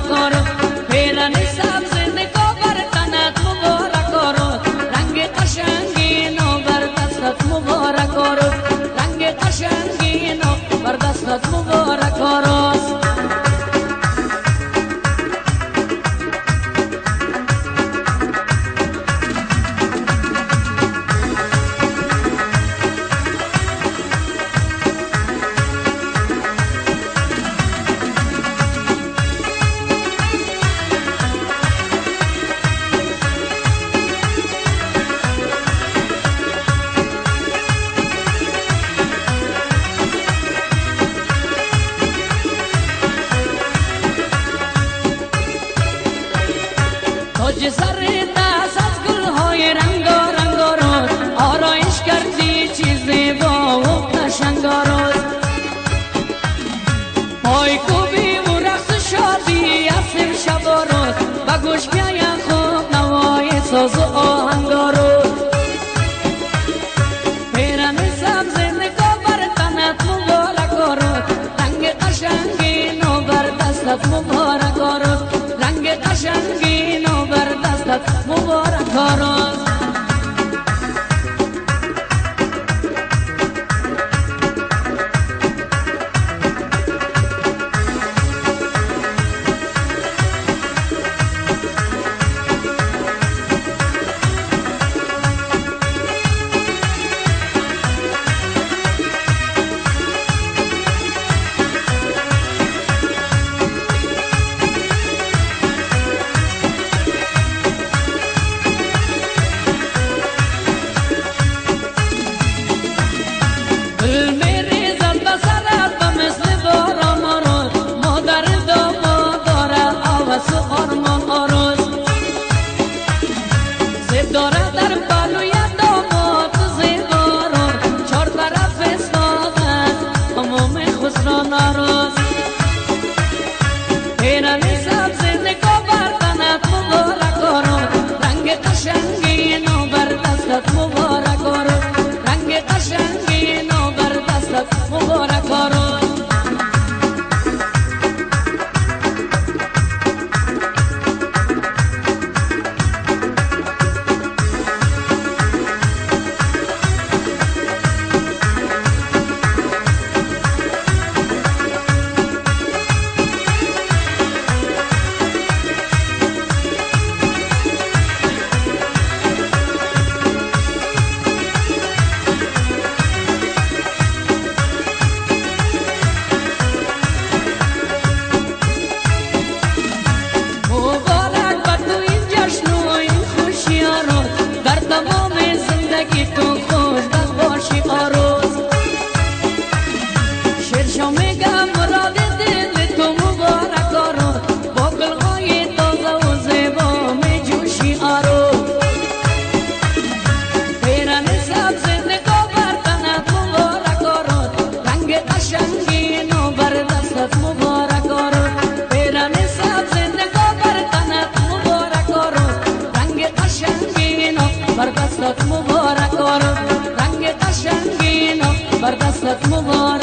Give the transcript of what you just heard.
مبارک آرد پیرن سبز نگاه بر تنت مبارک آرد رنگ قشنگی نو بر دستت مبارک آرد رنگ قشنگی نو بر دستت مبارک آرد تاج سر دست از گلهای رنگارنگ آراد آرایش کردی چیز زیبا و قشنگ آراد پای کوبی و رقص شادی اصل شب آراد و گوش بیاید خوب نوای ساز و آهنگ آراد پیرن سبز نگاه بر تنت مبارک آراد رنگ قشنگی نو بر دستت مبارک آراد رنگ قشنگی نو بر دستت مبارک آراد داره در بالوی داماد زیباران چار طرف استادن هموم خسران آراز پیرن سبز نگاه بر تنت مبارک آراد رنگ قشنگی نو بر دستت مبارک آراد رنگ قشنگی نو بر دستت مبارک آراد تمام زندگی تو خوشبخت باشی آروز شیرشا میگم مراد دل تو مبارک آراد با گلهای تازه و زیبا می جوشی آروز پیرن سبز نگاه بر تنت مبارک آراد رنگ قشنگی نو بر دستت مبارک آراد پیرن سبز نگاه بر تنت مبارک آراد رنگ قشنگی نو بر دستت مبارک آراد رنگ قشنگی نو بر دستت مبارک